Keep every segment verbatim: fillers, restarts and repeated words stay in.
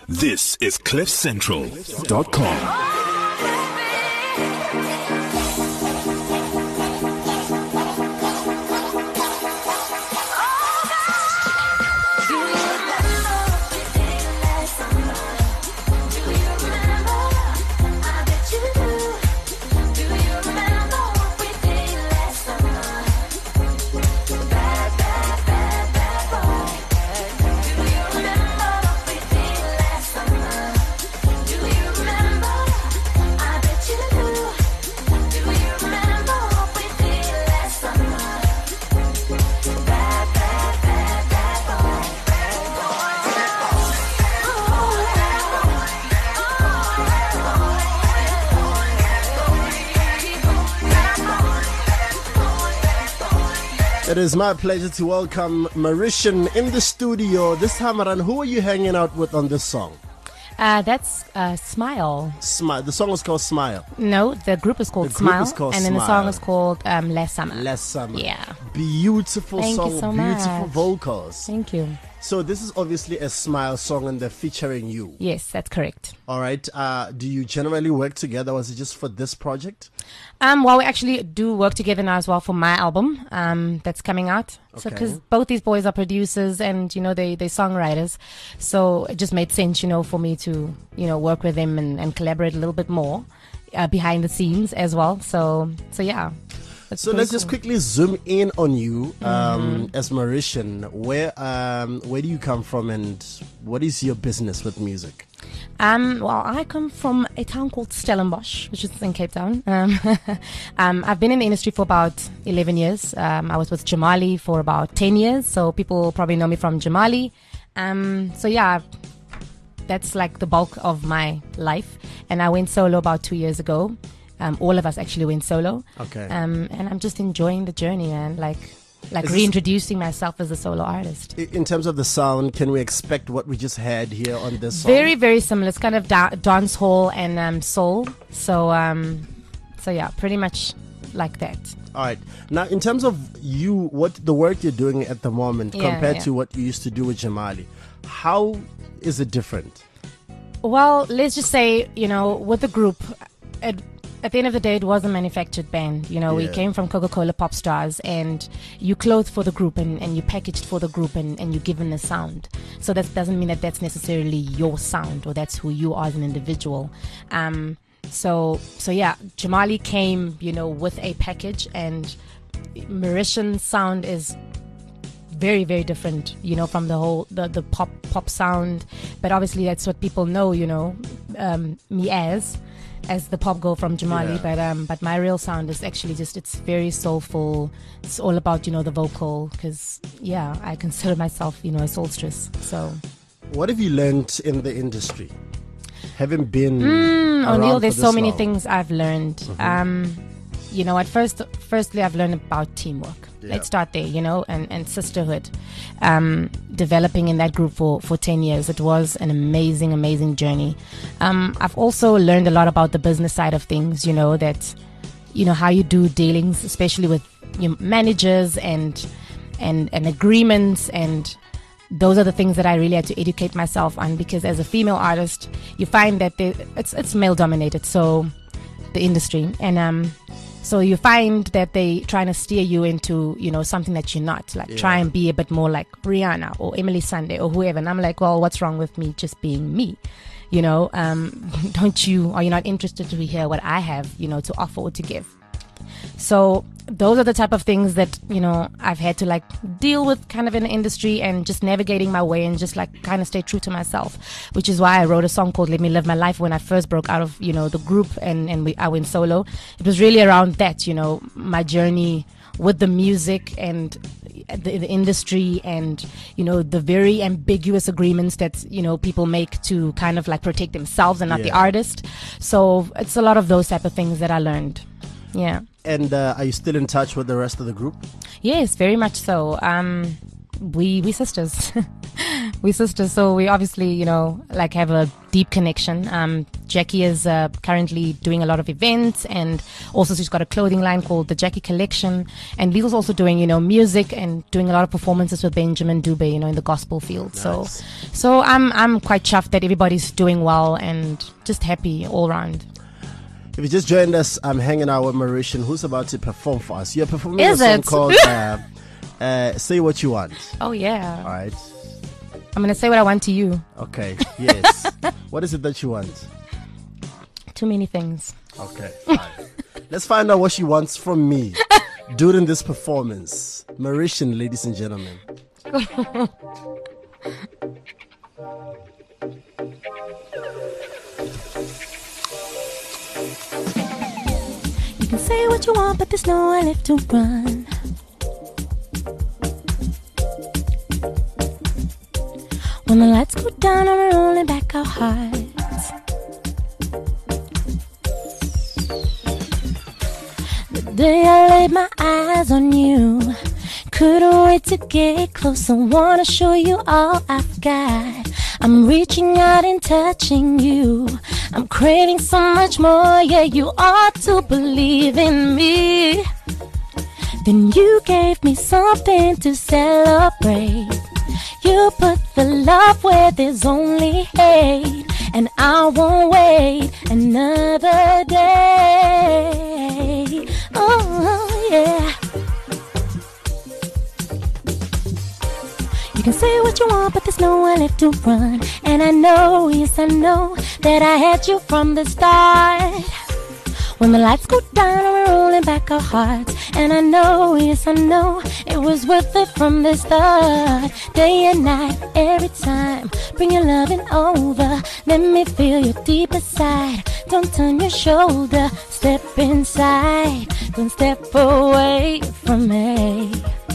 This is cliff central dot com. It is my pleasure to welcome Mauritian in the studio. This time around, who are you hanging out with on this song? Uh, that's uh, Smile. Smile. The song is called Smile. No, the group is called The group Smile. is called and then the Smile. song is called um, Last Summer. Last Summer. Yeah. Beautiful Thank song, you so beautiful much. vocals. Thank you. So this is obviously a Smile song and they're featuring you. Yes, that's correct. All right. Uh, do you generally work together? Was it just for this project? Um, well, we actually do work together now as well for my album um, that's coming out. So, Okay. because both these boys are producers and, you know, they, they're songwriters. So it just made sense, you know, for me to, you know, work with them and, and collaborate a little bit more uh, behind the scenes as well. So, so yeah. That's So pretty let's just cool. quickly zoom in on you um, Mm-hmm. as Mauritian. Where um, where do you come from and what is your business with music? Um, well, I come from a town called Stellenbosch, which is in Cape Town. Um, um, I've been in the industry for about eleven years. Um, I was with Jamali for about ten years, so people probably know me from Jamali. Um, so yeah, that's like the bulk of my life. And I went solo about two years ago. Um, all of us actually went solo. Okay. Um, and I'm just enjoying the journey, man. Like, like Is this- reintroducing myself as a solo artist. I- In terms of the sound, can we expect what we just had here on this song? Very, very similar. It's kind of da- dance hall and um, soul. So, um, so yeah, pretty much like that. All right. Now, in terms of you, what the work you're doing at the moment Yeah, compared yeah. to what you used to do with Jamali, how is it different? Well, let's just say, you know, with the group, it, at the end of the day, it was a manufactured band. You know, we Yeah. came from Coca-Cola Pop Stars, and you clothed for the group and, and you packaged for the group and, and you given a sound. So that doesn't mean that that's necessarily your sound or that's who you are as an individual. Um, so, so yeah, Jamali came, you know, with a package, and Mauritian sound is very, very different, you know, from the whole the, the pop pop sound. But obviously that's what people know, you know, um, me as as the pop girl from Jamali. Yeah. But um, but my real sound is actually just, it's very soulful. It's all about, you know, the vocal, because yeah, I consider myself, you know, a soulstress. So What have you learned in the industry? Having been mm, around O'Neill, for there's this so many long. things I've learned. Mhm. Um, you know, at first, firstly, I've learned about teamwork. Yeah. Let's start there, you know, and, and sisterhood. Um, developing in that group for, for ten years. It was an amazing, amazing journey. Um, I've also learned a lot about the business side of things, you know, that, you know, how you do dealings, especially with your managers and, and, and agreements, and those are the things that I really had to educate myself on, because as a female artist, you find that they, it's, it's male dominated. So the industry, and, um, so you find that they trying to steer you into, you know, something that you're not. Like, Yeah. try and be a bit more like Rihanna or Emily Sandé or whoever. And I'm like, well, what's wrong with me just being me? You know, um, don't you, are you not interested to hear what I have, you know, to offer or to give? So those are the type of things that, you know, I've had to like deal with kind of in the industry, and just navigating my way and just like kind of stay true to myself, which is why I wrote a song called Let Me Live My Life when I first broke out of, you know, the group and, and we, I went solo. It was really around that, you know, my journey with the music and the, the industry, and, you know, the very ambiguous agreements that, you know, people make to kind of like protect themselves and not the Yeah. artist. So it's a lot of those type of things that I learned. Yeah. And uh, are you still in touch with the rest of the group? Yes, very much so. Um, we we sisters, we sisters. So we obviously, you know, like have a deep connection. Um, Jackie is uh, currently doing a lot of events, and also she's got a clothing line called the Jackie Collection. And Liesel's also doing, you know, music and doing a lot of performances with Benjamin Dube, you know, in the gospel field. Nice. So, so I'm I'm quite chuffed that everybody's doing well and just happy all around. If you just joined us, I'm hanging out with Mauritian, who's about to perform for us. You're performing Is a song it? called uh, uh, "Say What You Want." Oh yeah. All right. I'm gonna say what I want to you. Okay. Yes. What is it that you want? Too many things. Okay. All right. Let's find out what she wants from me during this performance. Mauritian, ladies and gentlemen. You can say what you want, but there's nowhere left to run. When the lights go down and we're rolling back our hearts, the day I laid my eyes on you, couldn't wait to get close. I wanna show you all I've got. I'm reaching out and touching you. I'm craving so much more. Yeah, you ought to believe in me. Then you gave me something to celebrate. You put the love where there's only hate, and I won't wait another day. Oh yeah. You can say what you want, but there's nowhere left to run. And I know, yes I know, that I had you from the start. When the lights go down and we're rolling back our hearts, and I know, yes I know, it was worth it from the start. Day and night, every time, bring your loving over. Let me feel your deeper side. Don't turn your shoulder, step inside. Don't step away from me.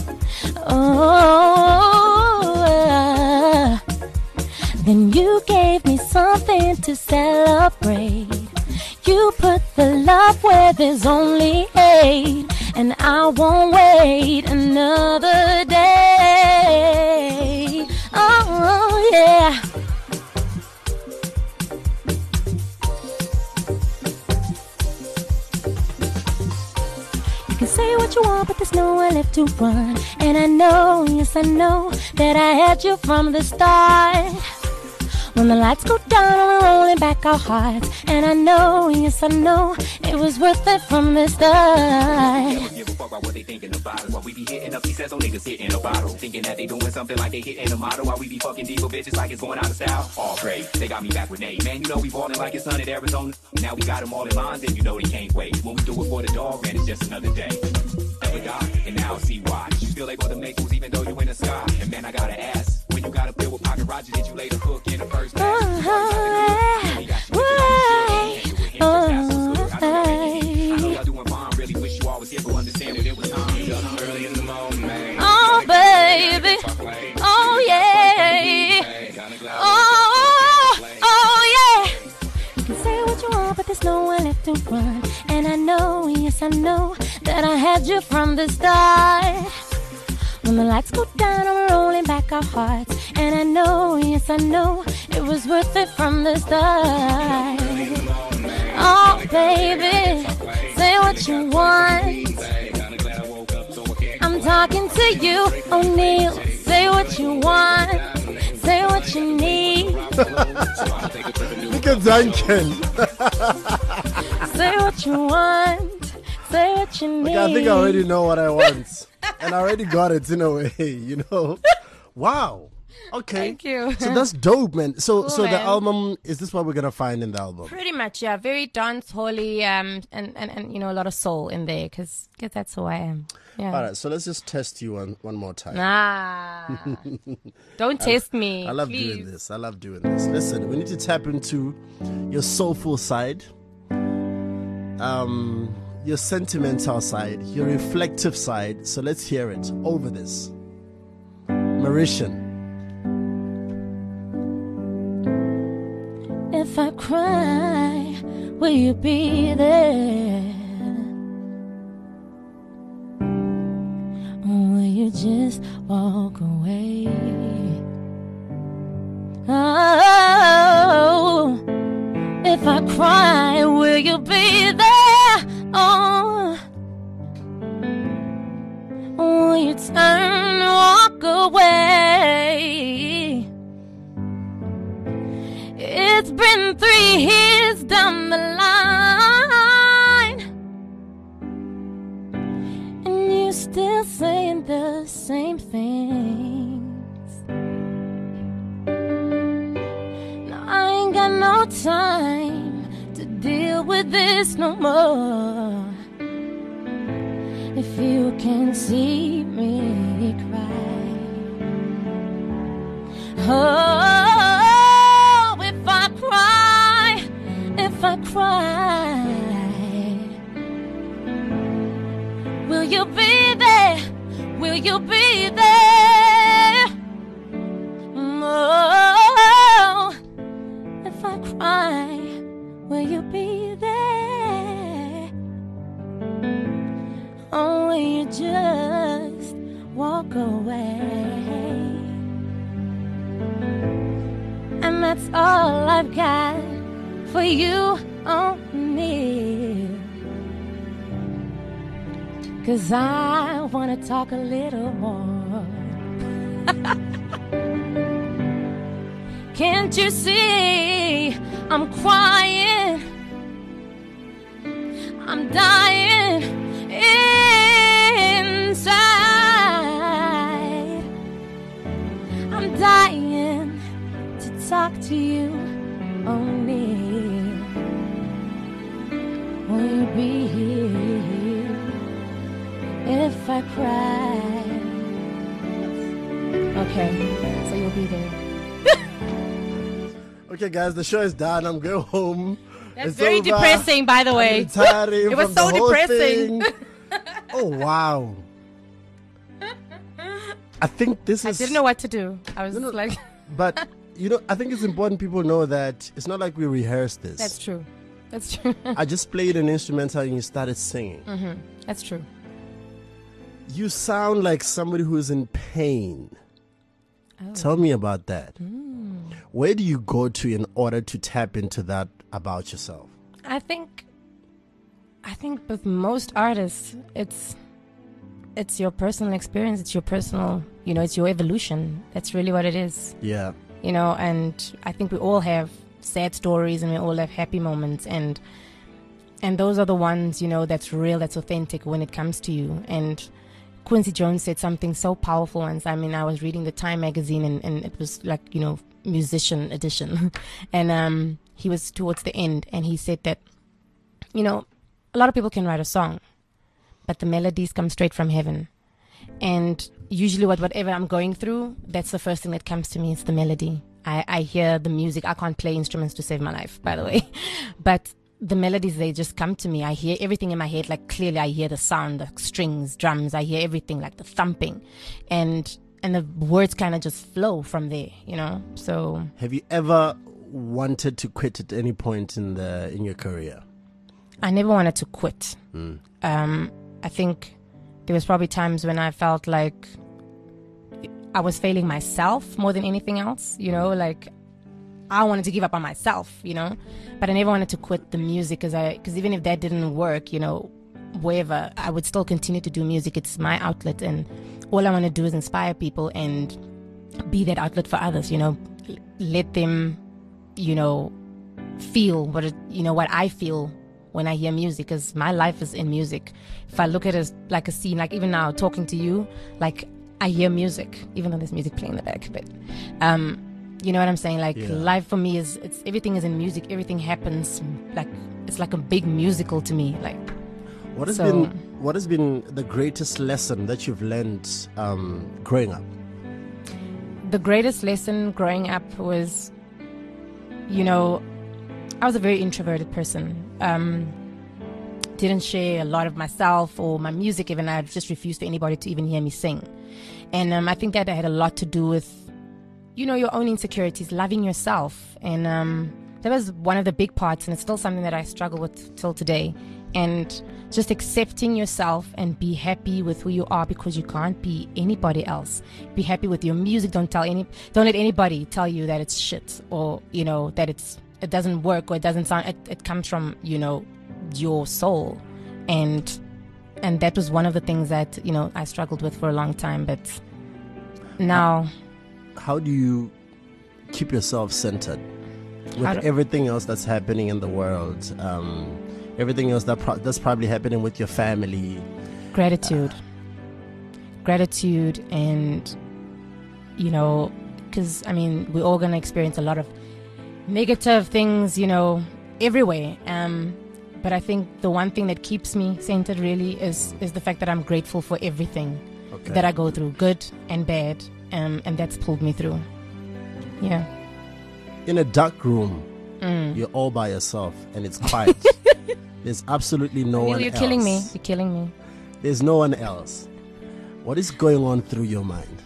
Oh, then you gave me something to celebrate. You put the love where there's only hate, and I won't wait another day. Oh yeah. You can say what you want, but there's nowhere left to run. And I know, yes I know, that I had you from the start. When the lights go down and we're rolling back our hearts, and I know, yes I know, it was worth it from the start. Give a fuck about what they thinking about us. While we be hitting up, he says, oh niggas hitting a bottle, thinking that they doing something like they hitting a model. While we be fucking diva bitches like it's going out of style. All great, they got me back with Nate. Man, you know we ballin' like it's sunny Arizona. Now we got them all in lines, and you know they can't wait. When we do it for the dog, man, it's just another day. Never die, and now I see why. You still able to make moves even though you in the sky. And man, I gotta ask, when you gotta build with Pocket Roger, did you lay the hook in the first place? Oh, baby. Oh, yeah. Oh, oh, yeah. You can say what you want, but there's nowhere left to run. And I know, yes, I know, that I had you from the start. When the lights go down and we're rolling back our hearts, and I know, yes, I know, it was worth it from the start. Oh, baby, say what you want. I'm talking to you, O'Neal. Say what you want. Say what you need. Look at Duncan. Say what you want. Say what you need. Look, I think I already know what I want. And I already got it in a way, you know. Wow. Okay. Thank you. So that's dope, man. So Cool, so the man. album, is this what we're going to find in the album? Pretty much, yeah. Very dance holy, um, and, and, and you know, a lot of soul in there, because that's who I am. Yeah. All right, so let's just test you one, one more time. Nah. Don't test me. I love please. doing this. I love doing this. Listen, we need to tap into your soulful side, um, your sentimental side, your reflective side. So let's hear it over this. Mauritian. If I cry, will you be there? Or will you just walk away? Oh, if I And three years down the line, and you still saying the same things. Now I ain't got no time to deal with this no more. If you can see me cry, oh, if I cry, if I cry, will you be there? Will you be there? Oh, if I cry, will you be there? Oh, will you just walk away? And that's all I've got for you on me. 'Cause I wanna talk a little more. Can't you see I'm crying? I'm dying inside. I'm dying to talk to you only. Will you be here if I cry? Okay, so you'll be there. Okay, guys, the show is done. I'm going home. That's It's very over. depressing, by the way. I'm retiring It was from so the whole depressing. thing. Oh, wow. I think this I is... didn't know what to do. I was No, no. just like, But, you know, I think it's important people know that it's not like we rehearsed this. that's true. That's true. I just played an instrumental and you started singing. Mm-hmm. That's true. You sound like somebody who is in pain. Oh. Tell me about that. Mm. Where do you go to in order to tap into that about yourself? I think, I think with most artists, it's, it's your personal experience. It's your personal, you know, it's your evolution. That's really what it is. Yeah. You know, and I think we all have sad stories and we all have happy moments, and and those are the ones, you know, that's real, that's authentic when it comes to you. And Quincy Jones said something so powerful once. I mean, I was reading the Time magazine and, and it was like, you know, musician edition. And um, he was towards the end and he said that, you know, a lot of people can write a song, but the melodies come straight from heaven. And usually what whatever I'm going through, that's the first thing that comes to me. It's the melody. I, I hear the music. I can't play instruments to save my life, by the way. But the melodies, they just come to me. I hear everything in my head, like clearly I hear the sound, the strings, drums. I hear everything, like the thumping. And and the words kind of just flow from there, you know? So... Have you ever wanted to quit at any point in the in your career? I never wanted to quit. Mm. Um, I think there was probably times when I felt like I was failing myself more than anything else, you know, like I wanted to give up on myself, you know, but I never wanted to quit the music because I, because even if that didn't work, you know, wherever, I would still continue to do music. It's my outlet, and all I want to do is inspire people and be that outlet for others, you know, L- let them, you know, feel what it, you know, what I feel when I hear music, because my life is in music. If I look at it as like a scene, like even now talking to you, like I hear music, even though there's music playing in the back, but um, you know what I'm saying? Like Yeah. life for me is, it's everything is in music. Everything happens like, it's like a big musical to me. Like, What has So- been what has been the greatest lesson that you've learned um, growing up? the greatest lesson growing up was, you know, I was a very introverted person. Um, didn't share a lot of myself or my music. Even I just refused for anybody to even hear me sing. And um, I think that had a lot to do with, you know, your own insecurities, loving yourself. And um, that was one of the big parts, and it's still something that I struggle with till today. And just accepting yourself and be happy with who you are, because you can't be anybody else. Be happy with your music. Don't tell any, don't let anybody tell you that it's shit, or, you know, that it's, it doesn't work, or it doesn't sound, it, it comes from, you know, your soul. And, and that was one of the things that, you know, I struggled with for a long time, but now, How do you keep yourself centered? with everything else that's happening in the world, um, everything else that pro- that's probably happening with your family. Gratitude. Uh, Gratitude and, you know, because, I mean, we're all going to experience a lot of negative things, you know, everywhere. Um, but I think the one thing that keeps me centered really is, is the fact that I'm grateful for everything okay. that I go through, good and bad, um, and that's pulled me through. Yeah. In a dark room, mm. you're all by yourself and it's quiet. There's absolutely no Neil, one you're else. You're killing me. You're killing me. There's no one else. What is going on through your mind?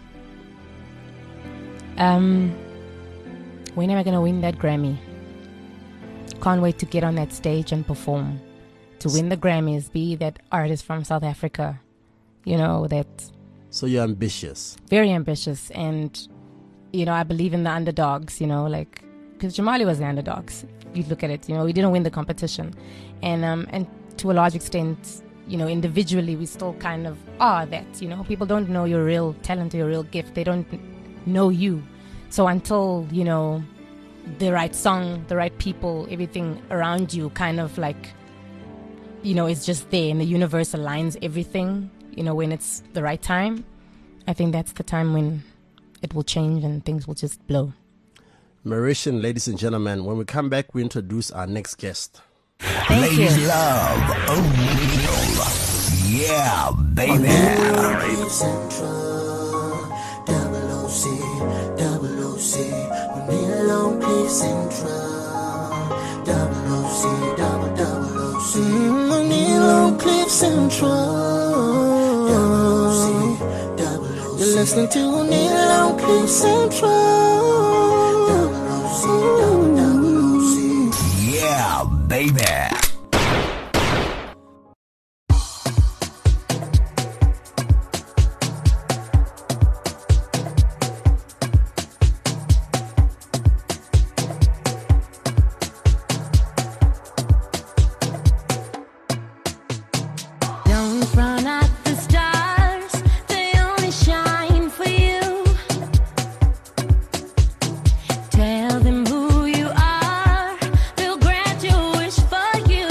Um, when am I going to win that Grammy? Can't wait to get on that stage and perform. To win the Grammys, be that artist from South Africa. You know, that... So you're ambitious. Very ambitious. And, you know, I believe in the underdogs, you know, like... Because Jamali was the underdogs. You look at it, you know, we didn't win the competition. And um, and to a large extent... You know, individually, we still kind of are that, you know. People don't know your real talent or your real gift. They don't know you. So until, you know, the right song, the right people, everything around you kind of like, you know, is just there and the universe aligns everything, you know, when it's the right time, I think that's the time when it will change and things will just blow. Mauritian, ladies and gentlemen, when we come back, we introduce our next guest. Thank Ladies you. love O'Neal. Yeah, baby. Cliff Central, double O C, double O C, O'Neal on Cliff Central, double O C, double double O C, O'Neal on Cliff Central, double O C, double O C. You're listening to O'Neal on Cliff Central, double O C, double double O C. Yeah, baby. Tell them who you are, they'll grant your wish for you.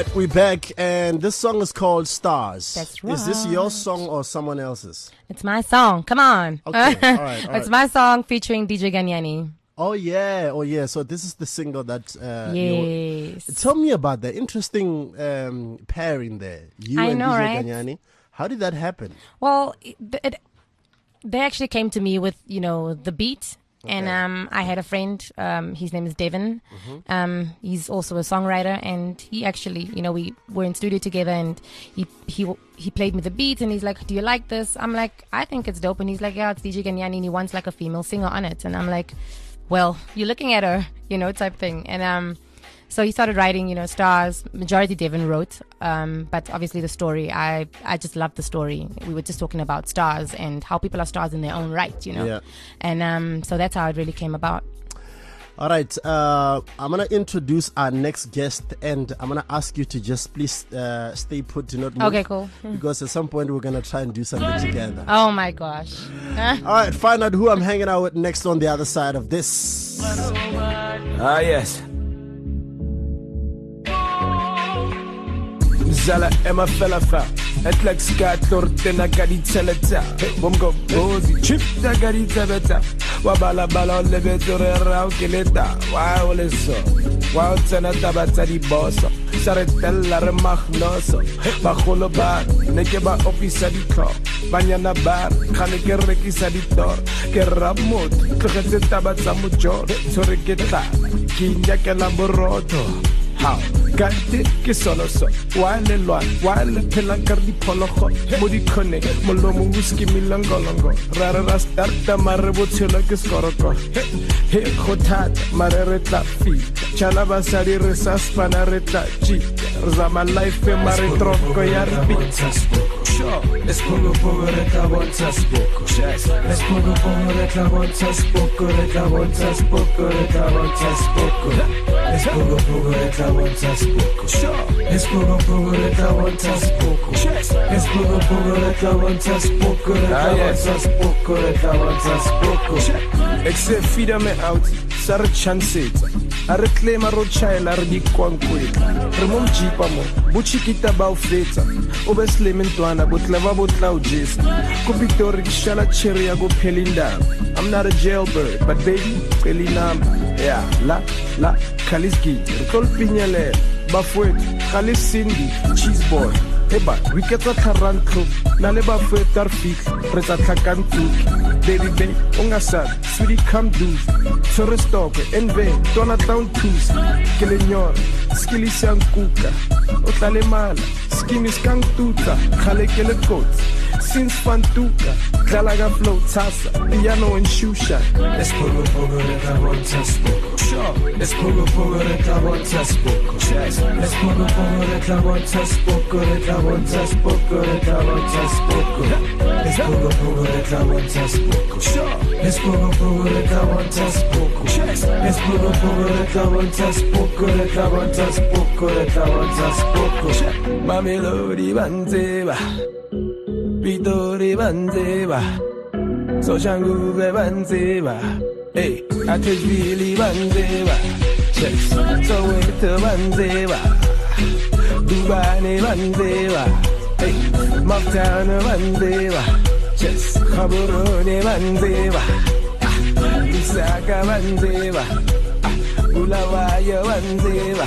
We're back, and this song is called Stars. That's Is this right. your song or someone else's? It's my song. Come on. Okay, all right, all It's right. my song featuring D J Ganyani. Oh yeah, oh yeah. So this is the single that. Uh, you- Yes. Tell me about that interesting um, pairing there. You I and know, D J right? Ganyani. How did that happen? Well, it, it, they actually came to me with, you know, the beat. And Okay. um, I had a friend, um, his name is Devin. Mm-hmm. Um, he's also a songwriter, and he actually, you know, we were in studio together, and he he he played me the beat, and he's like, "Do you like this?" I'm like, "I think it's dope," and he's like, "Yeah, it's D J Ganyani, and he wants like a female singer on it," and I'm like, "Well, you're looking at her, you know, type thing," and um. So he started writing, you know, stars. Majority Devin wrote, um, but obviously the story, I, I just loved the story. We were just talking about stars and how people are stars in their own right, you know. Yeah. And um, so that's how it really came about. All right, uh, I'm gonna introduce our next guest, and I'm gonna ask you to just please uh, stay put, to not move. Okay, cool. Because at some point we're gonna try and do something together. Oh my gosh. All right, find out who I'm hanging out with next on the other side of this. Ah, yes. Zala Emma Felafa, et like Scott Tortena Gaditeleta, Bongo Bozy, Chip da Gaditebeta, Wabala Bala Leveture Raukeleta, wow, so, wow, Tanatabata di Bosso, Saretella Remachnoso, Bacholobar, Nekeba Officer di Car, Banyana Bar, Kaneke Rekisa di Tor, Keramut, Tabata Mujor, Soreketa, Kinjaka Laboroto. How? Gante ke solo so wale lwa wale phela ka diphologolo mo dikhone molomo muski milongolongo rara ra starta mare botshelo ke skoroko he khothata mare re tla fika chala basadi re sa spana re tla chika re zama life e mare tronko ya ripita sure let's pogo pogo re tla bontsha spoko let's pogo pogo re tla bontsha spoko re tla bontsha spoko re tla bontsha spoko let's pogo pogo re tla bontsha spoko sure let's pogo pogo re tla bontsha spoko let's pogo pogo re tla bontsha spoko re tla bontsha spoko re tla bontsha spoko except feed me out sar chances a re claim a ro chaela re di kwankwela re mo jipa mo buchikita ba ofetsa o be slementwana botleva botla o jesa ko Victoria ke shala cherry ya go phelinda I'm not a jailbird but baby pelinam yeah la la Kaliski rtol pinyele bafwet Khalis Cindy cheese boy eba we get a tarantro na le bafwet tar fix re tsa tlhakantu baby baby ongasa sweetie come do so re stop enve tona town twos ke le nyor skili sankuka o tla le mala skimi skantuta khale ke le coat since fantuka dlala ga flow tsasa piano and shusha let's pogo pogo re ka bontsha spoko sure let's pogo pogo re ka bontsha spoko let's pogo pogo re ka bontsha spoko re ka bontsha spoko re ka bontsha spoko let's pogo pogo re ka bontsha spoko sure let's pogo pogo re ka bontsha spoko let's pogo pogo re ka bontsha spoko re ka bontsha spoko re ka bontsha spoko mamelodi banzeba Pitori banzeba Soshanguve banzeba Hey, Ateshvili banzeba Yes, Soweto banzeba Dubane banzeba Hey, Mocktown banzeba Yes, Gaborone banzeba Lusaka banzeba Bulawayo banzeba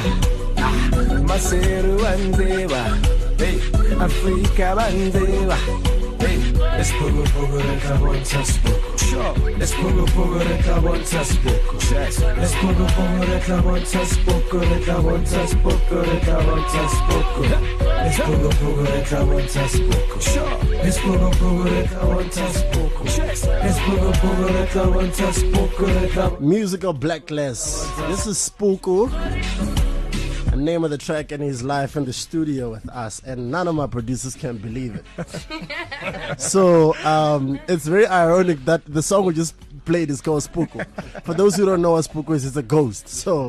Maseru banzeba Hey, Africa banzeba. Hey, let's pogo pogo re ka bontsha spoko. Sure, let's pogo pogo re ka bontsha spoko. Let's pogo pogo re ka bontsha spoko re ka bontsha spoko re ka bontsha spoko. Let's pogo pogo re ka bontsha spoko. Sure, let's pogo pogo re ka bontsha spoko. Let's pogo pogo re ka bontsha spoko re ka. Musical Blacklist. This is Spoko. The name of the track, and he's live in the studio with us, and none of my producers can believe it. So um, it's very ironic that the song we just played is called Spoko. For those who don't know what Spoko is, it's a ghost. So,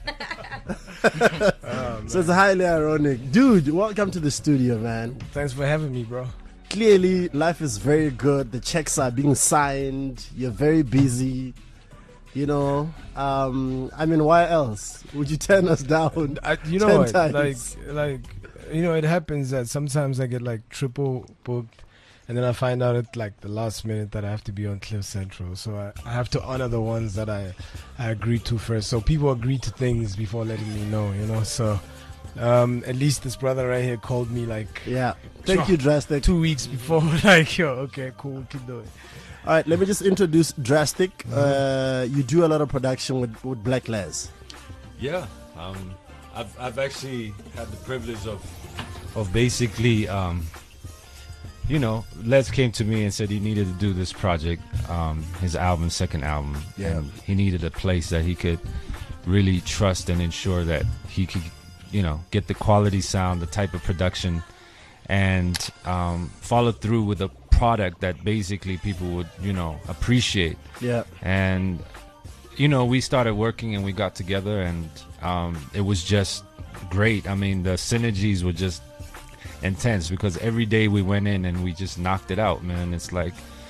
oh, so it's highly ironic. Dude, welcome to the studio, man. Thanks for having me, bro. Clearly, life is very good. The checks are being signed. You're very busy. You know, um, I mean, why else would you turn us down? I, you know ten what? times? Like, like, you know, it happens that sometimes I get like triple booked, and then I find out at like the last minute that I have to be on Cliff Central. So I, I have to honor the ones that I, I agreed to first. So people agree to things before letting me know, you know. So um, at least this brother right here called me like, Yeah. Thank you, Drastic. two weeks before. Like, yo, okay, cool, keep doing. All right, let me just introduce Drastic. Uh, you do a lot of production with, with Black Les. Yeah, um, I've I've actually had the privilege of of basically, um, you know, Les came to me and said he needed to do this project, um, his album, second album, Yeah. and he needed a place that he could really trust and ensure that he could, you know, get the quality sound, the type of production, and um, follow through with a product that basically people would, you know, appreciate. Yeah. And you know, we started working and we got together, and um, it was just great. I mean, the synergies were just intense because every day we went in and we just knocked it out, man. It's like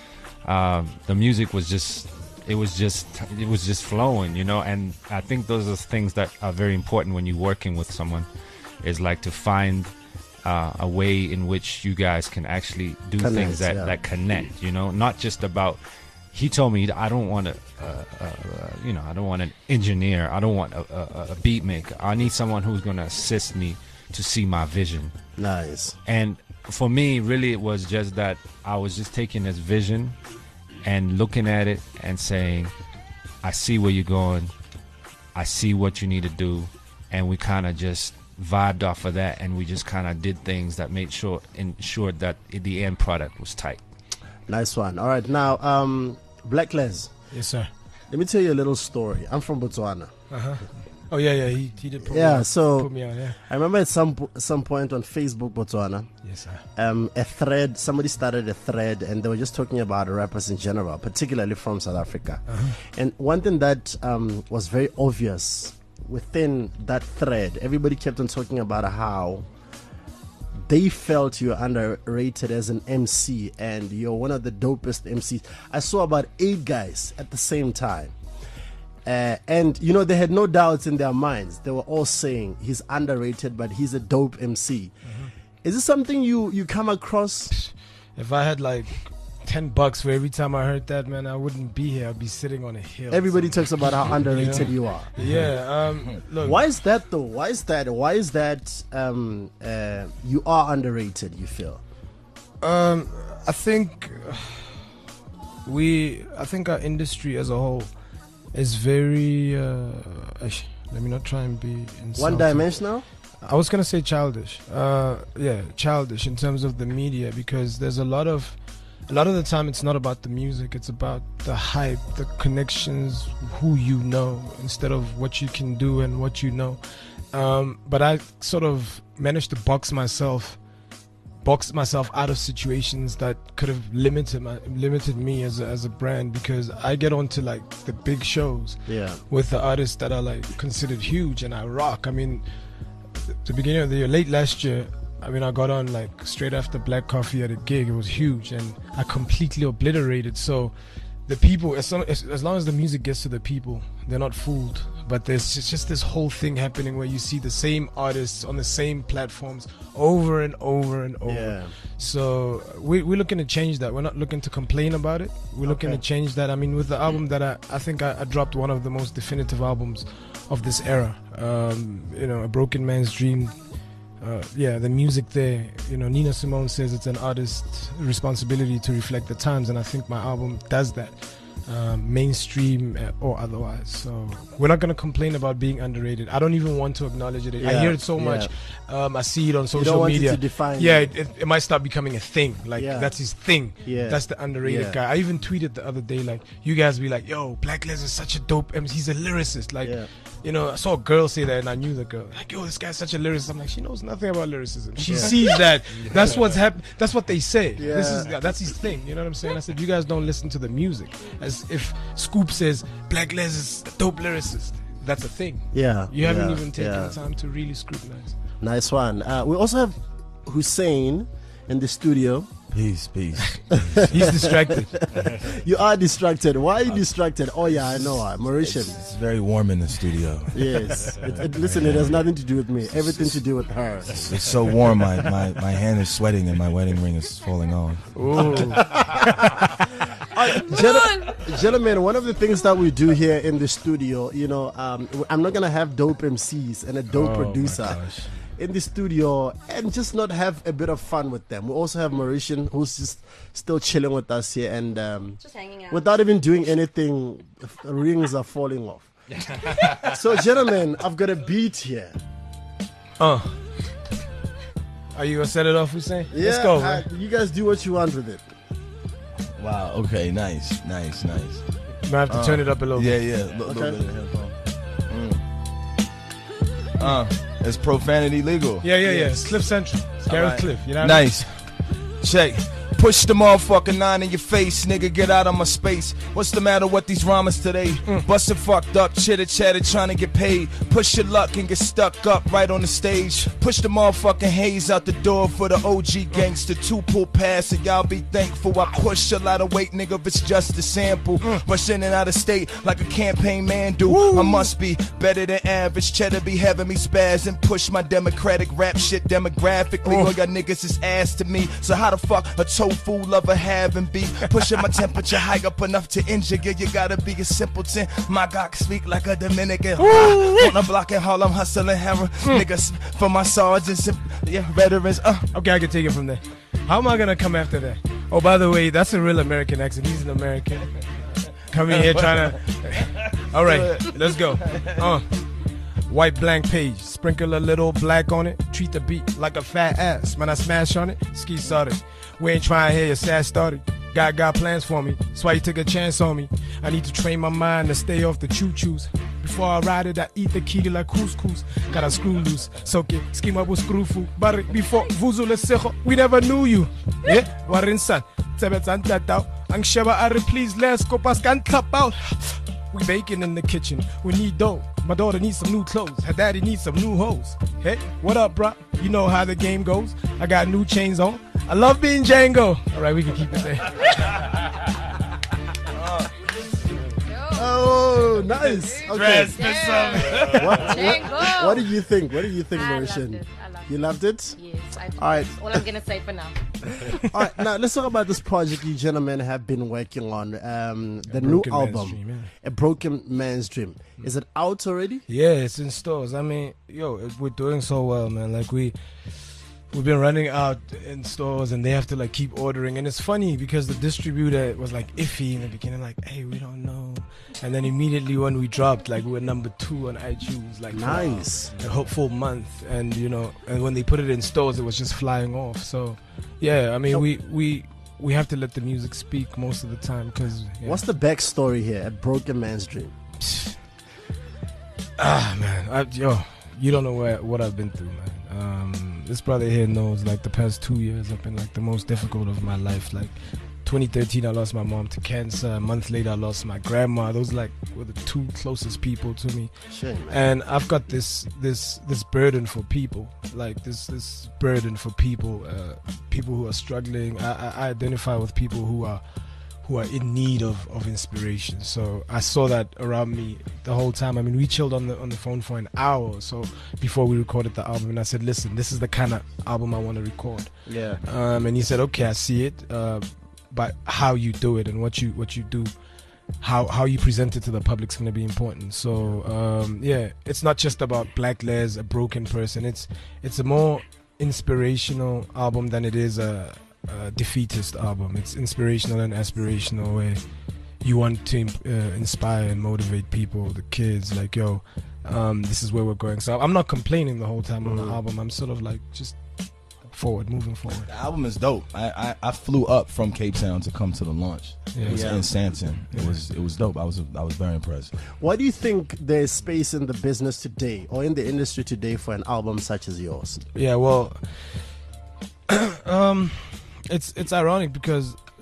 um, the music was just, it was just, it was just flowing, you know. And I think those are things that are very important when you're working with someone, is like to find uh, a way in which you guys can actually do Connect, things that, yeah. that connect, you know, not just about. He told me, I don't want a, uh, uh, you know, I don't want an engineer. I don't want a, a, a beat maker. I need someone who's going to assist me to see my vision. Nice. And for me, really, it was just that I was just taking this vision and looking at it and saying, I see where you're going. I see what you need to do. And we kind of just vibed off of that, and we just kind of did things that made sure, ensured that the end product was tight. Nice one. All right, now, um, Black Les, Yes, sir. let me tell you a little story. I'm from Botswana. Uh-huh. Oh, yeah, yeah, he, he did put Yeah, me on. so- Put me on, yeah. I remember at some po- some point on Facebook, Botswana, Yes, sir. um, a thread, somebody started a thread, and they were just talking about rappers in general, particularly from South Africa. Uh-huh. And one thing that um, was very obvious within that thread, everybody kept on talking about how they felt you're underrated as an M C, and you're one of the dopest M Cs. I saw about eight guys at the same time. Uh, and, you know, they had no doubts in their minds. They were all saying he's underrated, but he's a dope M C. Mm-hmm. Is this something you, you come across? If I had like ten bucks for every time I heard that, man, I wouldn't be here. I'd be sitting on a hill. Everybody talks about how underrated you are. Yeah, um, look. Why is that, though? Why is that? Why is that um, uh, you are underrated, you feel? Um, I think we, I think our industry as a whole is very, uh, ish, let me not try and be insulting. One dimensional? I was gonna say childish. Uh, yeah, childish in terms of the media, because there's a lot of, a lot of the time it's not about the music. It's about the hype, the connections, who you know, instead of what you can do and what you know. Um, but I sort of managed to box myself, box myself out of situations that could have limited my, limited me as a, as a brand, because I get onto like the big shows Yeah. with the artists that are like considered huge, and I rock. I mean, the beginning of the year, late last year, I mean, I got on like straight after Black Coffee at a gig. It was huge, and I completely obliterated. So the people, as long as, as long as the music gets to the people, they're not fooled. But there's just, just this whole thing happening where you see the same artists on the same platforms over and over and over. Yeah. So we, we're looking to change that. We're not looking to complain about it. We're looking Okay. to change that. I mean, with the album that I, I think I, I dropped one of the most definitive albums of this era. Um, you know, A Broken Man's Dream. Uh, yeah, the music there. You know, Nina Simone says it's an artist's responsibility to reflect the times, and I think my album does that. Um, mainstream uh, or otherwise. So we're not going to complain about being underrated. I don't even want to acknowledge it. I Yeah, hear it so yeah. much. Um, I see it on You social don't want media. it to define yeah, you. it, it, it might start becoming a thing. Like Yeah. that's his thing. Yeah. That's the underrated Yeah. guy. I even tweeted the other day, like, you guys be like, yo, Black Les is such a dope M C. He's a lyricist. Like, Yeah. you know, I saw a girl say that, and I knew the girl. Like, yo, this guy's such a lyricist. I'm like, she knows nothing about lyricism. She Yeah. sees that. That's what's happening. That's what they say. Yeah. This is that's his thing. You know what I'm saying? I said, you guys don't listen to the music. As if Scoop says Black Les is a dope lyricist. That's a thing. Yeah. You haven't yeah, even taken yeah. the time to really scrutinize. Nice one. Uh, we also have Hussein in the studio, Peace, peace. He's distracted. You are distracted. Why are you distracted? Oh yeah, I know. Uh, Mauritian. It's, it's very warm in the studio. Yes. It, it, listen, it has nothing to do with me. Everything to do with her. It's, it's so warm. My, my, my hand is sweating and my wedding ring is falling off. Uh, gen- gentlemen, one of the things that we do here in the studio, you know, um, I'm not gonna have dope M Cs and a dope Oh, producer in the studio and just not have a bit of fun with them. We also have Mauritian, who's just still chilling with us here, and um, Just hanging out. without even doing anything, the rings are falling off. So, gentlemen, I've got a beat here. Uh. Are you gonna set it off, Hussein? Yeah, Let's go, uh, man. you guys do what you want with it. Wow. Okay. Nice. Nice. Nice. You might have to Uh, turn it up a little Yeah. bit. Yeah. A little Okay. bit of headphone. Mm. Uh, is profanity legal? Yeah, yeah, yeah. It's Cliff Central. It's Gareth Alright. Cliff. You know what I mean? Nice. Check. Push the motherfucking nine in your face, nigga, get out of my space. What's the matter with these rhymers today? Mm. Bustin' fucked up, chitter chatter, trying to get paid. Push your luck and get stuck up right on the stage. Push the motherfucking haze out the door for the O G gangster. Two pull pass and y'all be thankful. I push a lot of weight, nigga, if it's just a sample. Rush in and out of state like a campaign man do. I must be better than average. Cheddar be having me spaz and push my democratic rap shit demographically. All y'all niggas is ass to me. So how the fuck a tofu lover having beef? Pushing my temperature high up enough to injure you. You gotta be a simpleton. My God speak like a Dominican. On the block in Harlem hustling hammer. Niggas for my sergeants and yeah, veterans. Uh. Okay, I can take it from there. How am I gonna come after that? Oh, by the way, that's a real American accent. He's an American. Coming here trying to. All right, let's go. Uh, white blank page, sprinkle a little black on it. Treat the beat like a fat ass. When I smash on it, ski started. We ain't trying to hear your sad started. God got plans for me, that's why you took a chance on me. I need to train my mind to stay off the choo-choos. Before I ride it, I eat the key like couscous. Got a screw loose, soak it, scheme up with screw food. But before vuzu lesejo, we never knew you. Yeah, warinsan, tebetsan tatao. Ang sheba are please let's go pas can clap out. We baking in the kitchen, we need dough. My daughter needs some new clothes, her daddy needs some new hoes. Hey, what up, bruh? You know how the game goes. I got new chains on. I love being Django. All right, we can keep it there. Oh, nice. Okay. Yeah. What, Django. what, what did you think? What did you think, I loved Mauritian? it. I loved You loved it? Yes. I, All right. that's all I'm gonna say for now. All right, now let's talk about this project you gentlemen have been working on. Um, the new Broken Man's album, Dream, yeah. A Broken Man's Dream. Is it out already? Yeah, it's in stores. I mean, yo, it- we're doing so well, man. Like we, we've been running out in stores, and they have to like keep ordering. And it's funny because the distributor was like iffy in the beginning, like, "Hey, we don't know." And then immediately when we dropped, like we were number two on iTunes, like Nice. for a hopeful month. And you know, and when they put it in stores, it was just flying off. So, yeah, I mean, we we we have to let the music speak most of the time because. What's the backstory here at Broken Man's Dream? Ah man, I, yo, you don't know where, what I've been through, man. Um, this brother here knows, like the past two years have been like the most difficult of my life. Like twenty thirteen, I lost my mom to cancer. A month later, I lost my grandma. Those like were the two closest people to me. Shame, man. And I've got this this this burden for people, like this this burden for people, uh, people who are struggling. I, I I identify with people who are who are in need of, of inspiration. So I saw that around me the whole time. I mean, we chilled on the on the phone for an hour or so before we recorded the album, and I said, "Listen, this is the kind of album I want to record." Yeah. Um, and he said, "Okay, I see it, uh, but how you do it and what you what you do." How how you present it to the public's gonna be important. So um, yeah, it's not just about Black Les, a broken person. It's it's a more inspirational album than it is a, a defeatist album. It's inspirational and aspirational, where you want to uh, inspire and motivate people, the kids. Like, yo, um, this is where we're going. So I'm not complaining the whole time on the album. I'm sort of like just forward, moving forward. The album is dope. I, I, I flew up from Cape Town to come to the launch. Yeah. It was Yeah. in Santon. It was it was dope. I was I was very impressed. Why do you think there's space in the business today or in the industry today for an album such as yours? Yeah, well, um, it's it's ironic because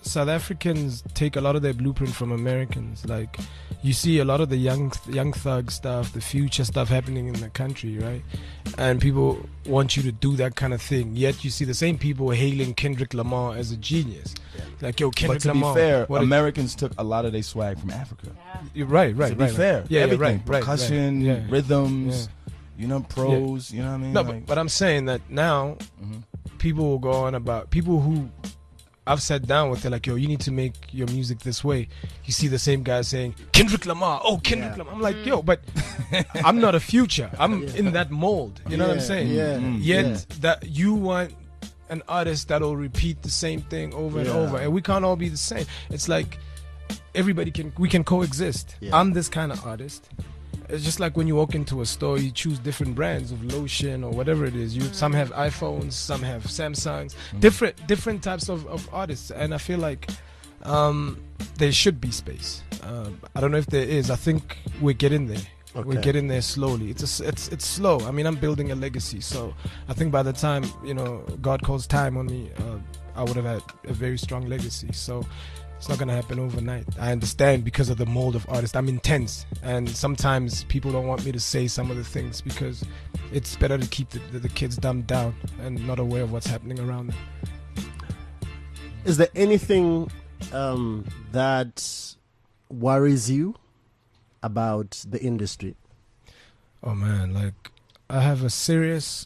South Africans take a lot of their blueprint from Americans. Like, you see a lot of the young young thug stuff, the future stuff happening in the country, right? And people want you to do that kind of thing. Yet you see the same people hailing Kendrick Lamar as a genius. Yeah. Like, yo, Kendrick but to Lamar. be fair, what Americans took a lot of their swag from Africa. Yeah. You're right, right, to be right. fair, right. Yeah, everything, yeah, right, percussion, right, right. Yeah. rhythms, Yeah. you know, prose. Yeah. You know what I mean? No, like, but, but I'm saying that now, mm-hmm. people will go on about people who I've sat down with. They're like, yo, you need to make your music this way. You see the same guy saying Kendrick Lamar. Oh, Kendrick yeah. Lamar. I'm like, yo, but I'm not a Future. I'm yeah. in that mold. You know yeah, what I'm saying? Yeah. Mm. Yet yeah. that you want an artist that'll repeat the same thing over and yeah. over, and we can't all be the same. It's like everybody can we can coexist. Yeah. I'm this kind of artist. It's just like when you walk into a store, you choose different brands of lotion or whatever it is. You some have iPhones, some have Samsungs, mm. different different types of, of artists. And I feel like um, there should be space. Um, I don't know if there is. I think we're getting there. Okay. We're getting there slowly. It's a, it's it's slow. I mean, I'm building a legacy, so I think by the time you know God calls time on me, uh, I would have had a very strong legacy. So. It's not gonna happen overnight. I understand because of the mold of artist. I'm intense, and sometimes people don't want me to say some of the things because it's better to keep the, the, the kids dumbed down and not aware of what's happening around them. Is there anything um, that worries you about the industry? Oh man, like I have a serious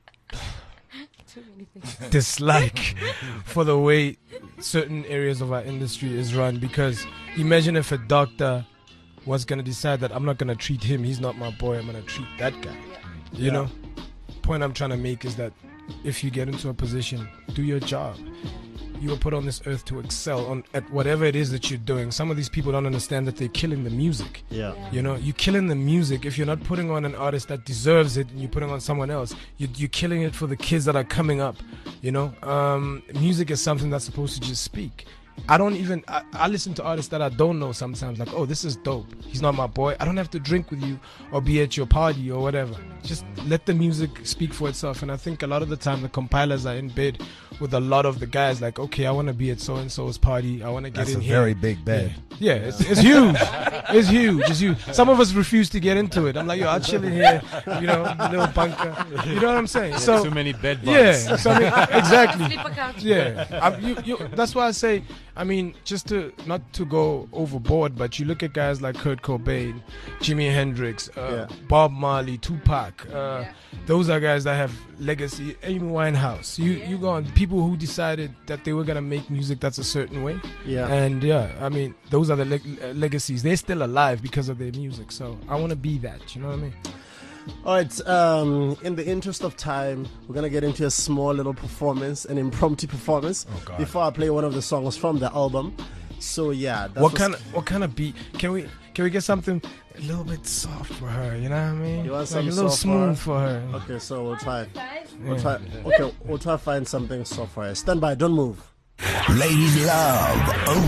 dislike for the way certain areas of our industry is run, because imagine if a doctor was going to decide that I'm not going to treat him, he's not my boy, I'm going to treat that guy. You yeah. know, point I'm trying to make is that if you get into a position, do your job. You were put on this earth to excel on at whatever it is that you're doing. Some of these people don't understand that they're killing the music. Yeah. You know, you're killing the music if you're not putting on an artist that deserves it and you're putting on someone else. You, you're killing it for the kids that are coming up. You know, um, music is something that's supposed to just speak. I don't even, I, I listen to artists that I don't know sometimes, like, oh, this is dope. He's not my boy. I don't have to drink with you or be at your party or whatever. Just let the music speak for itself. And I think a lot of the time the compilers are in bed with a lot of the guys, like, okay, I want to be at so-and-so's party. I want to get That's in a here. very big bed. Yeah, yeah it's, it's huge. It's huge. It's huge. Some of us refuse to get into it. I'm like, yo, I'll chill in here, you know, a little bunker. You know what I'm saying? Yeah, so too many bed bugs. Yeah, so I mean, exactly. Yeah, I, you, you, that's why I say, I mean, just to not to go overboard, but you look at guys like Kurt Cobain, Jimi Hendrix, uh, yeah. Bob Marley, Tupac. Uh, those are guys that have legacy. Amy Winehouse. You you go on people who decided that they were gonna make music that's a certain way. Yeah. And yeah, I mean, those are the leg- legacies. They're still alive because of their music. So I want to be that. You know what I mean? All right, um, in the interest of time, we're going to get into a small little performance, an impromptu performance, oh, God. before I play one of the songs from the album. So, yeah. That's what kind of what kind of beat? Can we can we get something a little bit soft for her? You know what I mean? You want like something a little soft smooth for her? for her. Okay, so we'll try. We'll Yeah. try. Okay, we'll try to find something soft for her. Stand by, don't move. Ladies love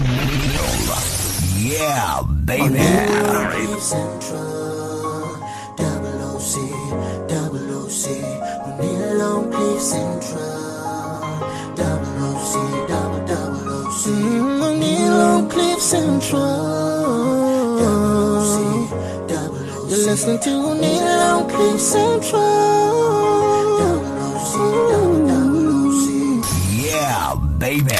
O'Neal. Yeah, baby. Cliff Central, double O C, double O C, O'Neal on Cliff Central, double O C, double double O C, O'Neal on Cliff Central, double O C, double O C. You're listening to O'Neal on Cliff Central, double O C, double double O C. Yeah, baby.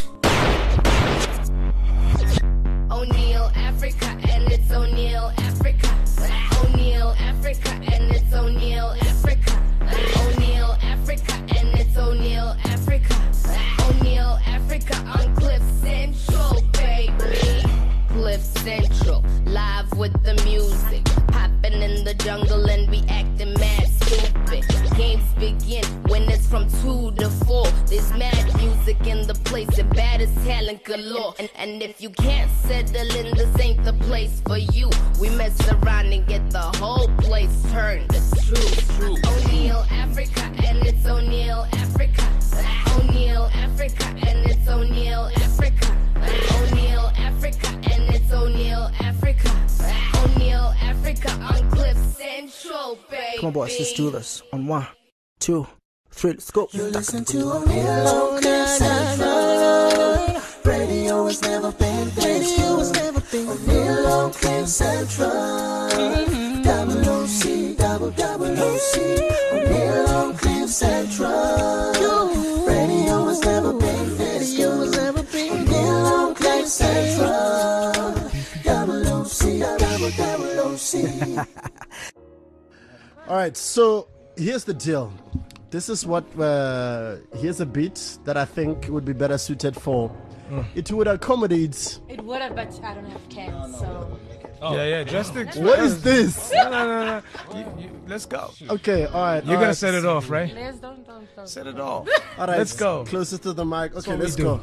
O'Neal Africa and it's O'Neal Africa. O'Neal Africa and it's O'Neal Africa. O'Neal Africa and it's O'Neal Africa. O'Neal Africa on Cliff Central, baby. Cliff Central, live with the music. Popping in the jungle and we acting mad stupid. Games begin when it's from two to four. There's mad music in the place and bad as talent galore. And, and if you can't settle in, this ain't the place for you. We mess around and get the whole place turned. It's true, true. O'Neal Africa and it's O'Neal Africa. O'Neal Africa and it's O'Neal Africa. O'Neal Africa and it's O'Neal Africa. O'Neal Africa on Cliff Central, baby. Come on, boys, let's do this. On one, two, three, let's go. You listen to O'Neal on Cliff Central, radio. Radio has never been this good. O'Neal on Cliff Central. Double O C, double double O C. O'Neal on Cliff Central. Radio has never been this good. O'Neal on Cliff Central. Double O C, double double O C. All right, so here's the deal. This is what, uh, here's a beat that I think would be better suited for. Mm. It would accommodate. It would have, but I don't have cans, so. Oh. Yeah, yeah, just the. What is this? No, no, no, no. You, you, let's go. Okay, all right. You're all gonna right. set it off, right? Let's don't, don't, don't. Set it off. All right, let's go. Closest to the mic. Okay, let's do. go.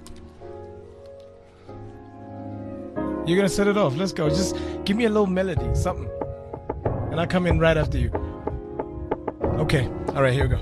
You're gonna set it off. Let's go. Just give me a little melody, something, and I'll come in right after you. Okay. All right. Here we go.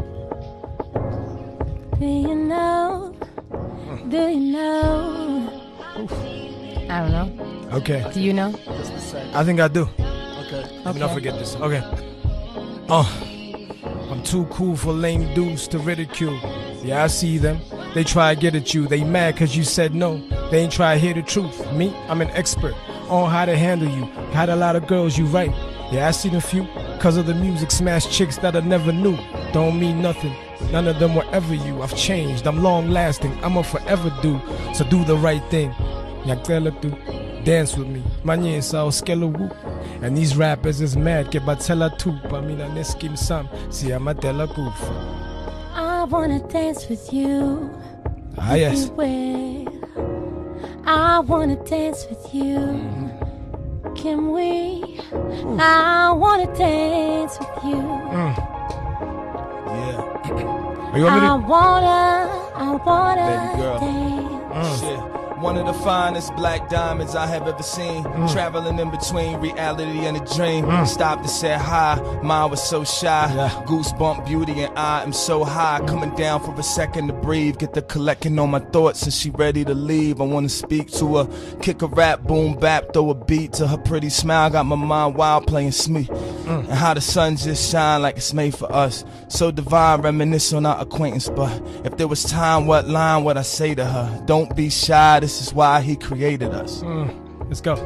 Do you know? Do you know? Oof. I don't know. Okay. Do you know? I think I do. Okay. Let me not forget this. Okay. Oh, I'm too cool for lame dudes to ridicule. Yeah, I see them. They try to get at you. They mad cause you said no. They ain't try to hear the truth. Me, I'm an expert on how to handle you. Had a lot of girls you right. Yeah, I seen a few. Cause of the music, smash chicks that I never knew. Don't mean nothing. None of them were ever you. I've changed. I'm long lasting. I'm a forever do. So do the right thing. Dance with me. Manye sao skelewu. And these rappers is mad. Ke batela tupa. Mina neskim sam. Si amatela kufa. I wanna dance with you. Ah, yes. Everywhere. I wanna dance with you. Mm-hmm. Can we? Ooh. I wanna dance with you. Mm. Yeah. Are you want me to? I wanna, I wanna Baby girl. dance. Mm. Shit. One of the finest black diamonds I have ever seen. Mm. Traveling in between reality and a dream. Mm. Stopped and said hi. Mine was so shy. Yeah. Goosebump beauty and I am so high. Coming down for a second to breathe. Get the collecting on my thoughts and she ready to leave. I wanna speak to her. Kick a rap, boom bap, throw a beat to her pretty smile. Got my mind wild playing Smee. Mm. And how the sun just shine like it's made for us. So divine, reminisce on our acquaintance. But if there was time, what line would I say to her? Don't be shy. This is why he created us. Mm, let's go.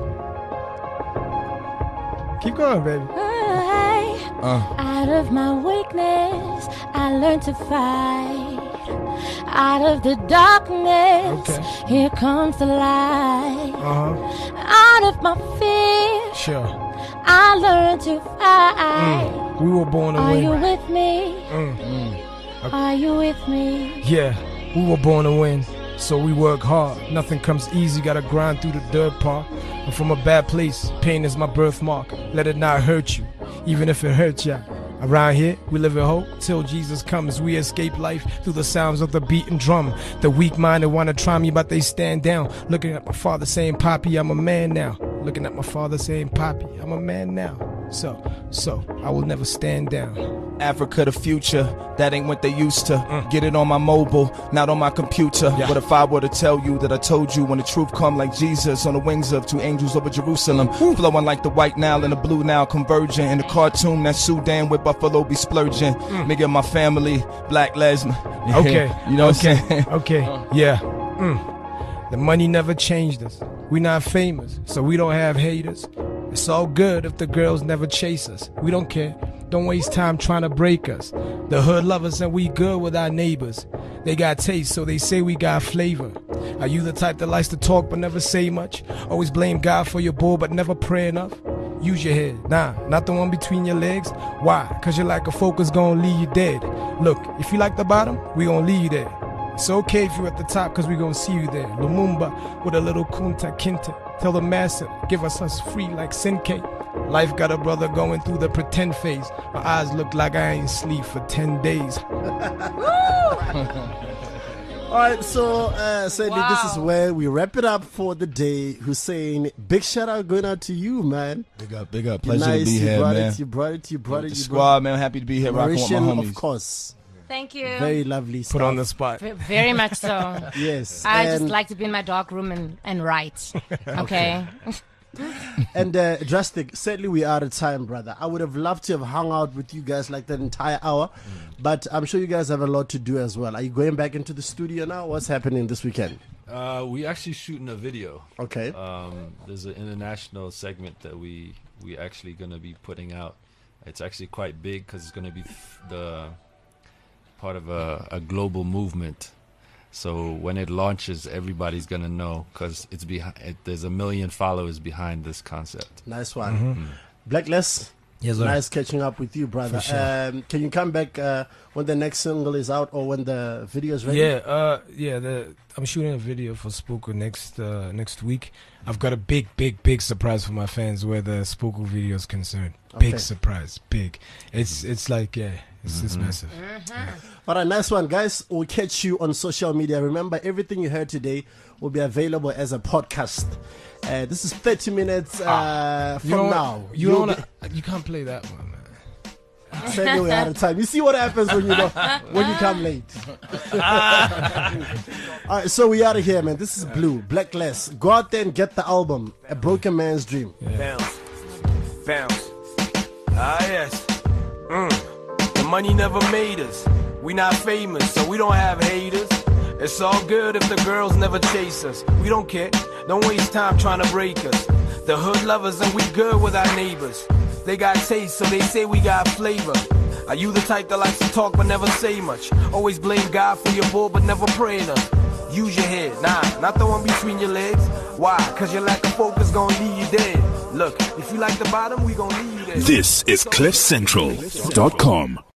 Keep going, baby. Uh. Out of my weakness, I learned to fight. Out of the darkness, okay. Here comes the light. Uh-huh. Out of my fear, sure. I learned to fight. Mm. We were born to Are win. you with me? Mm. Mm. Okay. Are you with me? Yeah, we were born to win. So we work hard. Nothing comes easy, gotta grind through the dirt part. I'm from a bad place, pain is my birthmark. Let it not hurt you, even if it hurts ya. Around here, we live in hope till Jesus comes. We escape life through the sounds of the beating drum. The weak-minded wanna try me, but they stand down. Looking at my father saying, Poppy, I'm a man now. Looking at my father saying, Poppy, I'm a man now. So, so, I will never stand down. Africa the future, that ain't what they used to. Mm. Get it on my mobile, not on my computer. Yeah. What if I were to tell you that I told you when the truth come like Jesus on the wings of two angels over Jerusalem? Ooh. Flowing like the white Nile and the blue Nile converging. In the cartoon that Sudan with Buffalo be splurging. Mm. Me and my family, black lesbian. Okay. You know okay. what I'm saying? Okay, yeah. Mm. The money never changed us. We not famous, so we don't have haters. It's all good if the girls never chase us. We don't care. Don't waste time trying to break us. The hood love us and we good with our neighbors. They got taste, so they say we got flavor. Are you the type that likes to talk but never say much? Always blame God for your bull but never pray enough? Use your head. Nah, not the one between your legs. Why? Cause your lack of focus gonna leave you dead. Look, if you like the bottom, we gonna leave you there. It's okay if you're at the top cause we gonna see you there. Lumumba with a little kunta kinte. Tell the master, give us us free like Senke. Life got a brother going through the pretend phase. My eyes look like I ain't sleep for ten days. Alright, so uh, sadly, Wow. this is where we wrap it up for the day. Hussein, big shout out going out to you, man. Big up, big up. You're Pleasure nice. to be you here, brought man. It, you brought it, you brought With it, the you squad, brought it. man. Happy to be here rocking with my Mauritian, homies. of course. Thank you. Very lovely Put stuff. on the spot. V- very much so. Yes. I and, just like to be in my dark room and, and write. Okay. And uh, Drastic, sadly we are out of time, brother. I would have loved to have hung out with you guys like that entire hour, but I'm sure you guys have a lot to do as well. Are you going back into the studio now? What's happening this weekend? Uh, we actually shooting a video. Okay. Um, there's an international segment that we we actually gonna be putting out. It's actually quite big because it's gonna be f- the part of a, a global movement. So when it launches, everybody's gonna know because it's behind. It, there's a million followers behind this concept. Nice one. Mm-hmm. Blacklist. Yes, sir. Nice catching up with you, brother. For sure. Um, can you come back uh, when the next single is out or when the video is ready? Yeah, uh, yeah. The, I'm shooting a video for Spooko next uh, next week. I've got a big, big, big surprise for my fans where the Spooko video is concerned. Big Okay. surprise, big. It's it's like yeah, it's it's massive. All right, nice one, guys. We'll catch you on social media. Remember, everything you heard today will be available as a podcast. Uh, this is thirty minutes uh, You from don't- now. You You'll don't. You can't play that one, man. be- Sadly, we're out of time. You see what happens when you know, when you come late. All right, so we out of here, man. This is Blue, Blacklist. Go out there and get the album, A Broken Man's Dream. Bounce, bounce. Ah, yes. Mm. The money never made us. We not famous, so we don't have haters. It's all good if the girls never chase us. We don't care. Don't waste time trying to break us. The hood lovers and we good with our neighbors. They got taste, so they say we got flavor. Are you the type that likes to talk but never say much? Always blame God for your bull but never pray enough. Use your head, nah, not the one between your legs. Why? Cause your lack of focus gon' leave you dead. Look, if you like the bottom, we gon' leave you there. This is cliff central dot com.